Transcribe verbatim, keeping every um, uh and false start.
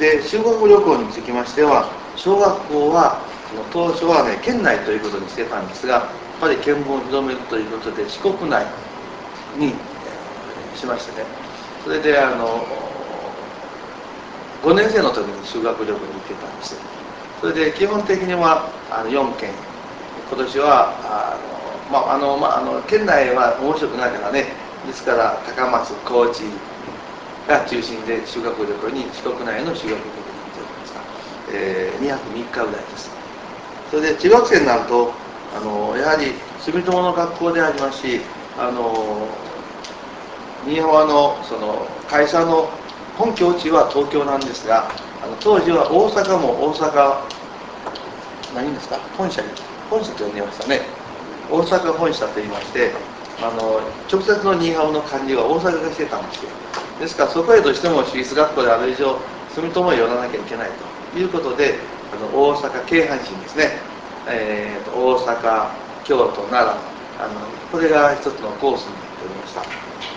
で修学旅行につきましては、小学校は当初はね県内ということにしてたんですが、やっぱり見聞を広めるということで四国内にしましてね、それであのごねん生の時に修学旅行に行ってたんです。それで基本的にはあのよん県、今年はあの、まああのまあ、あの県内は面白くないからね、ですから高松、高知が中心で修学旅行に、四国内の修学旅行に行っておりました。えー、にはくみっかぐらいです。それで中学生になるとあのやはり住友の学校でありますし、あの新居浜のその会社の本拠地は東京なんですが、あの当時は大阪も大阪何ですか本社に本社と呼んでいましたね。大阪本社と言いまして、あの直接の新居浜の管理は大阪がしてたんですよ。ですからそこへどうしても私立学校である以上住友へ寄らなきゃいけないということで、あの大阪京阪神ですね、えー、と大阪京都奈良、あのこれが一つのコースになっておりました。